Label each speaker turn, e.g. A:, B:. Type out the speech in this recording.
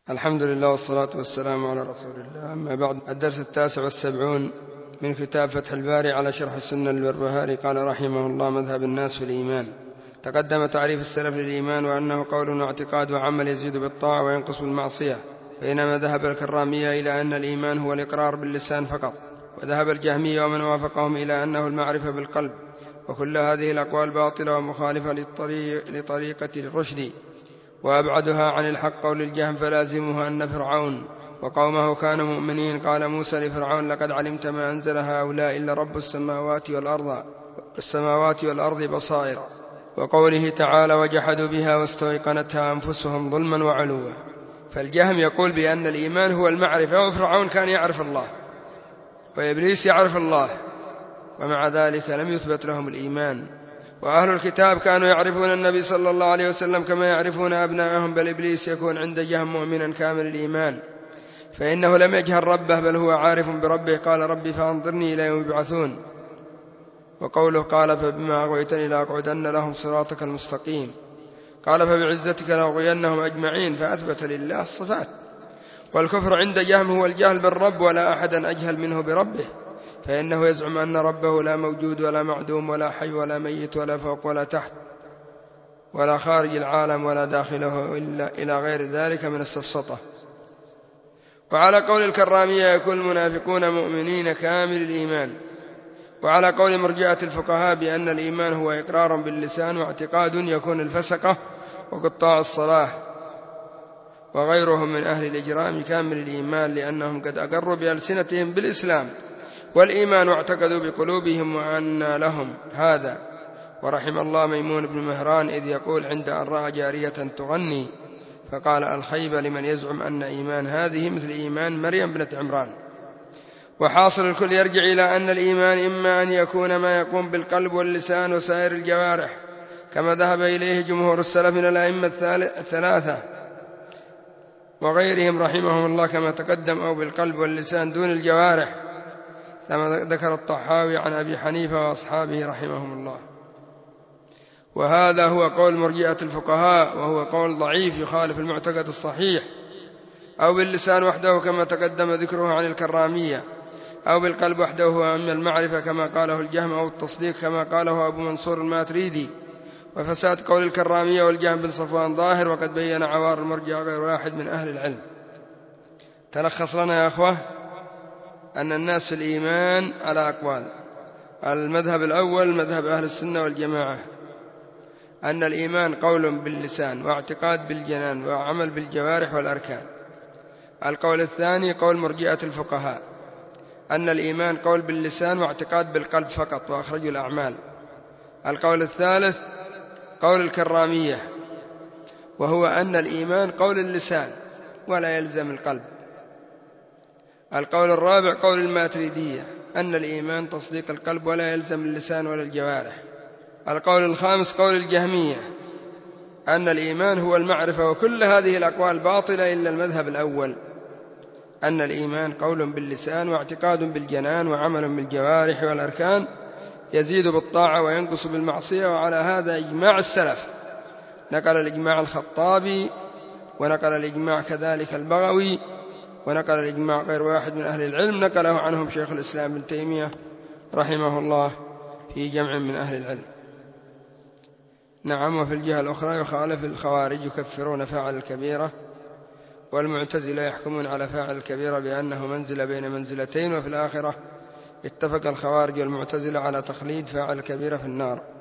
A: الحمد لله والصلاة والسلام على رسول الله. أما بعد، الدرس 79 من كتاب فتح الباري على شرح السنة للبربهاري. قال رحمه الله: مذهب الناس في الإيمان. تقدم تعريف السلف للإيمان وأنه قول واعتقاد وعمل يزيد بالطاعة وينقص بالمعصية، بينما ذهب الكرامية إلى أن الإيمان هو الإقرار باللسان فقط، وذهب الجهمية ومن وافقهم إلى أنه المعرفة بالقلب. وكل هذه الأقوال باطلة ومخالفة لطريقة الرشد، وأبعدها عن الحق قول الجهم، فلازمها أن فرعون وقومه كانوا مؤمنين. قال موسى لفرعون: لقد علمت ما أنزل هؤلاء إلا رب السماوات والأرض بصائر. وقوله تعالى: وجحدوا بها واستيقنتها أنفسهم ظلما وعلوا. فالجهم يقول بأن الإيمان هو المعرفة، وفرعون كان يعرف الله وإبليس يعرف الله، ومع ذلك لم يثبت لهم الإيمان. وأهل الكتاب كانوا يعرفون النبي صلى الله عليه وسلم كما يعرفون أبناءهم، بل إبليس يكون عند جهم مؤمنا كامل الإيمان، فإنه لم يجهل ربه بل هو عارف بربه. قال: ربي فأنظرني إلى يوم يبعثون. وقوله قال: فبما أغويتني لأقعدن لهم صراطك المستقيم. قال: فبعزتك لأغوينهم أجمعين، فأثبت لله الصفات. والكفر عند جهم هو الجهل بالرب، ولا أحدا أجهل منه بربه، فإنه يزعم أن ربه لا موجود ولا معدوم ولا حي ولا ميت ولا فوق ولا تحت ولا خارج العالم ولا داخله إلى غير ذلك من السفسطة. وعلى قول الكرامية يكون المنافقون مؤمنين كامل الإيمان. وعلى قول مرجئة الفقهاء بأن الإيمان هو إقرار باللسان واعتقاد يكون الفسقة وقطاع الصلاة وغيرهم من أهل الإجرام كامل الإيمان، لأنهم قد أقروا بألسنتهم بالإسلام والإيمان واعتقدوا بقلوبهم وأن لهم هذا. ورحم الله ميمون بن مهران إذ يقول عند أن رأى جارية تغني فقال: الخيبة لمن يزعم أن إيمان هذه مثل إيمان مريم بنت عمران. وحاصل الكل يرجع إلى أن الإيمان إما أن يكون ما يقوم بالقلب واللسان وسائر الجوارح، كما ذهب إليه جمهور السلف من الأئمة الثلاثة وغيرهم رحمهم الله كما تقدم، أو بالقلب واللسان دون الجوارح، كما ذكر الطحاوي عن أبي حنيفة وأصحابه رحمهم الله. وهذا هو قول مرجئة الفقهاء، وهو قول ضعيف يخالف المعتقد الصحيح. أو باللسان وحده كما تقدم ذكره عن الكرامية، أو بالقلب وحده هو أما المعرفة كما قاله الجهم، أو التصديق كما قاله أبو منصور الماتريدي. وفساد قول الكرامية والجهم بن صفوان ظاهر، وقد بين عوار المرجع غير واحد من أهل العلم. تلخص لنا يا أخوة أن الناس في الإيمان على أقوال. المذهب الأول مذهب أهل السنة والجماعة، أن الإيمان قول باللسان واعتقاد بالجنان وعمل بالجوارح والأركان. القول الثاني قول مرجئة الفقهاء، أن الإيمان قول باللسان واعتقاد بالقلب فقط وأخرجوا الأعمال. القول الثالث قول الكرامية، وهو أن الإيمان قول اللسان ولا يلزم القلب. القول الرابع قول الماتريدية، أن الإيمان تصديق القلب ولا يلزم اللسان ولا الجوارح. القول الخامس قول الجهمية، أن الإيمان هو المعرفة. وكل هذه الأقوال باطلة إلا المذهب الأول، أن الإيمان قول باللسان واعتقاد بالجنان وعمل بالجوارح والأركان، يزيد بالطاعة وينقص بالمعصية. وعلى هذا إجماع السلف، نقل الإجماع الخطابي، ونقل الإجماع كذلك البغوي، ونقل الإجماع غير واحد من أهل العلم، نقله عنهم شيخ الإسلام ابن تيمية رحمه الله في جمع من أهل العلم. نعم. وفي الجهة الأخرى يخالف الخوارج يكفرون فاعل الكبيرة، والمعتزلة يحكمون على فاعل الكبيرة بأنه منزل بين منزلتين. وفي الآخرة اتفق الخوارج والمعتزلة على تخليد فاعل الكبيرة في النار.